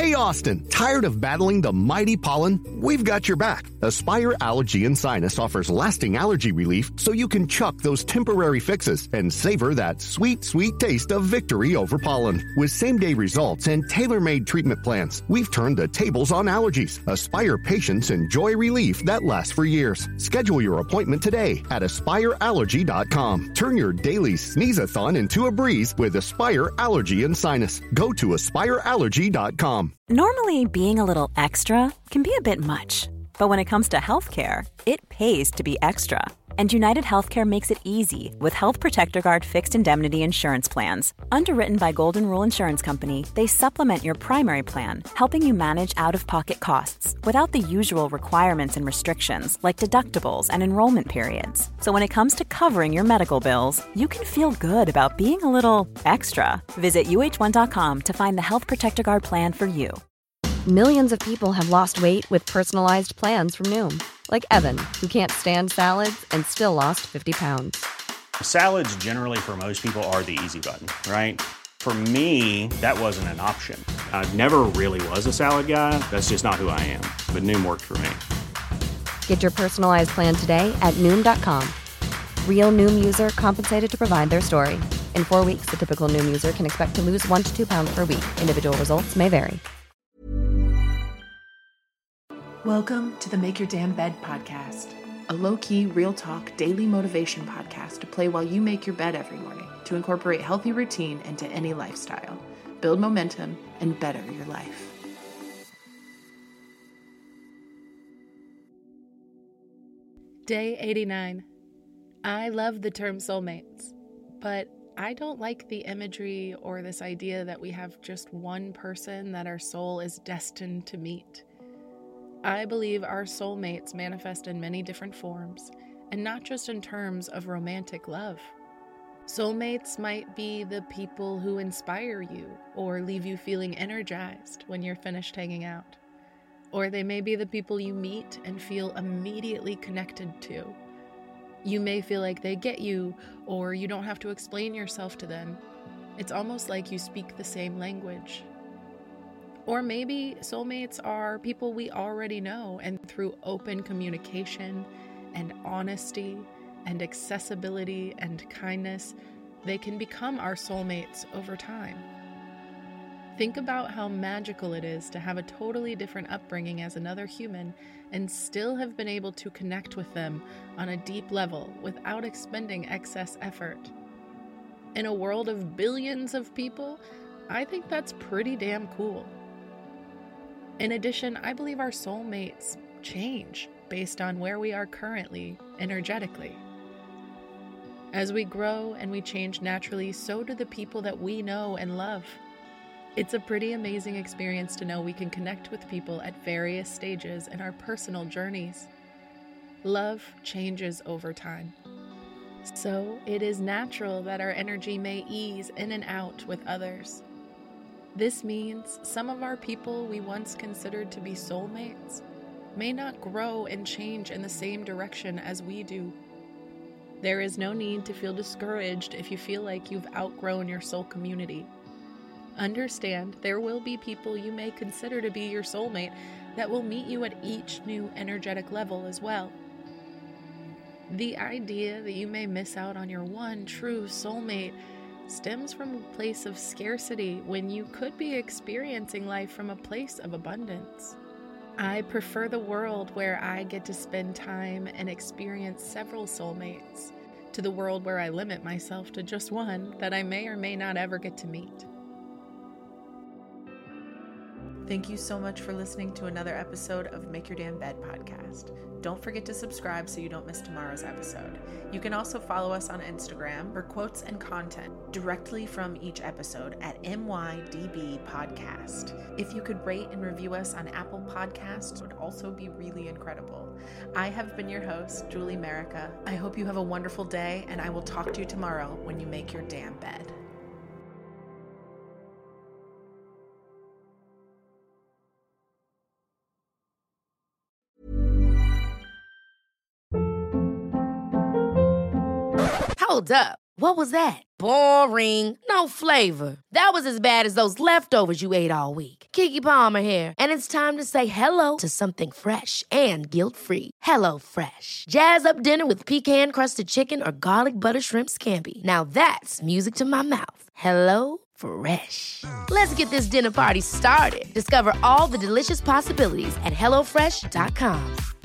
Hey, Austin, tired of battling the mighty pollen? We've got your back. Aspire Allergy and Sinus offers lasting allergy relief so you can chuck those temporary fixes and savor that sweet, sweet taste of victory over pollen. With same-day results and tailor-made treatment plans, we've turned the tables on allergies. Aspire patients enjoy relief that lasts for years. Schedule your appointment today at AspireAllergy.com. Turn your daily sneeze-a-thon into a breeze with Aspire Allergy and Sinus. Go to AspireAllergy.com. Normally, being a little extra can be a bit much. But when it comes to healthcare, it pays to be extra. And United Healthcare makes it easy with Health Protector Guard fixed indemnity insurance plans. Underwritten by Golden Rule Insurance Company, they supplement your primary plan, helping you manage out-of-pocket costs without the usual requirements and restrictions like deductibles and enrollment periods. So when it comes to covering your medical bills, you can feel good about being a little extra. Visit uh1.com to find the Health Protector Guard plan for you. Millions of people have lost weight with personalized plans from Noom. Like Evan, who can't stand salads and still lost 50 pounds. Salads generally for most people are the easy button, right? For me, that wasn't an option. I never really was a salad guy. That's just not who I am. But Noom worked for me. Get your personalized plan today at Noom.com. Real Noom user compensated to provide their story. In 4 weeks, the typical Noom user can expect to lose 1 to 2 pounds per week. Individual results may vary. Welcome to the Make Your Damn Bed podcast, a low-key, real-talk, daily motivation podcast to play while you make your bed every morning to incorporate healthy routine into any lifestyle, build momentum, and better your life. Day 89. I love the term soulmates, but I don't like the imagery or this idea that we have just one person that our soul is destined to meet. I believe our soulmates manifest in many different forms, and not just in terms of romantic love. Soulmates might be the people who inspire you or leave you feeling energized when you're finished hanging out. Or they may be the people you meet and feel immediately connected to. You may feel like they get you, or you don't have to explain yourself to them. It's almost like you speak the same language. Or maybe soulmates are people we already know, and through open communication and honesty and accessibility and kindness, they can become our soulmates over time. Think about how magical it is to have a totally different upbringing as another human and still have been able to connect with them on a deep level without expending excess effort. In a world of billions of people, I think that's pretty damn cool. In addition, I believe our soulmates change based on where we are currently energetically. As we grow and we change naturally, so do the people that we know and love. It's a pretty amazing experience to know we can connect with people at various stages in our personal journeys. Love changes over time. So it is natural that our energy may ease in and out with others. This means some of our people we once considered to be soulmates may not grow and change in the same direction as we do. There is no need to feel discouraged if you feel like you've outgrown your soul community. Understand there will be people you may consider to be your soulmate that will meet you at each new energetic level as well. The idea that you may miss out on your one true soulmate stems from a place of scarcity when you could be experiencing life from a place of abundance. I prefer the world where I get to spend time and experience several soulmates to the world where I limit myself to just one that I may or may not ever get to meet. Thank you so much for listening to another episode of Make Your Damn Bed podcast. Don't forget to subscribe so you don't miss tomorrow's episode. You can also follow us on Instagram for quotes and content directly from each episode at MYDB Podcast. If you could rate and review us on Apple Podcasts, it would also be really incredible. I have been your host, Julie Merica. I hope you have a wonderful day, and I will talk to you tomorrow when you make your damn bed. Hold up. What was that? Boring. No flavor. That was as bad as those leftovers you ate all week. Keke Palmer here, and it's time to say hello to something fresh and guilt-free. HelloFresh. Jazz up dinner with pecan-crusted chicken or garlic butter shrimp scampi. Now that's music to my mouth. HelloFresh. Let's get this dinner party started. Discover all the delicious possibilities at HelloFresh.com.